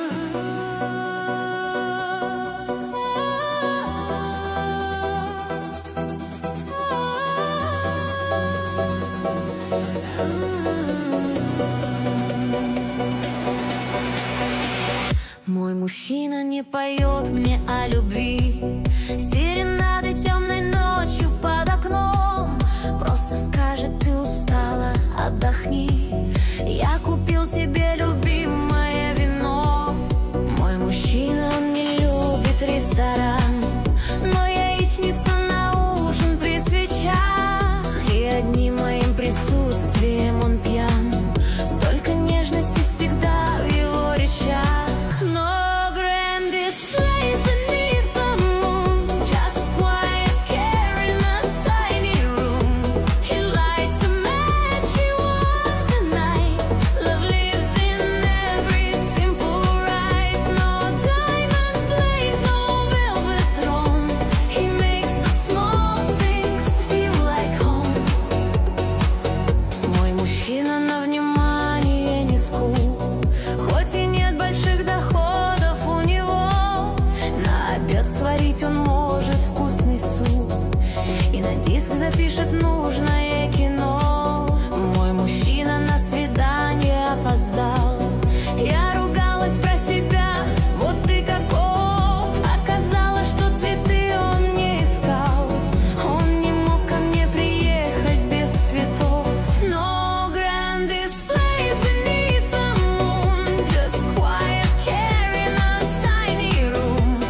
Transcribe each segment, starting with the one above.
Мой мужчина не поет мне о любви, серенады темной ночью под окном. Просто скажет: ты устала, отдохни, я купил тебе любимое вино. Мой мужчина, он не любит ресторан, но яичница на ужин при свечах, и одним моим присутствием он пьян. Столько нежности всегда в его речах. Сварить он может вкусный суп и на диск запишет нужное кино. Мой мужчина на свидание опоздал, я ругалась про себя: вот ты каков. Оказалось, что цветы он не искал, он не мог ко мне приехать без цветов. No grand displays beneath the moon, just quiet caring a tiny room.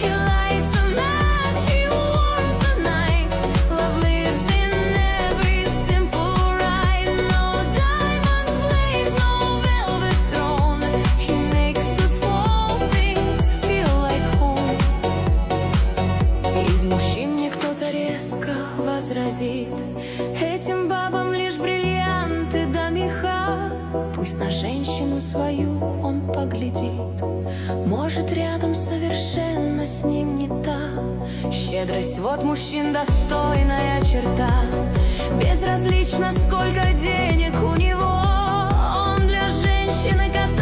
Возразит: этим бабам лишь бриллианты да меха. Пусть на женщину свою он поглядит, может, рядом совершенно с ним не та. Щедрость — вот мужчин достойная черта. Безразлично, сколько денег у него, он для женщины,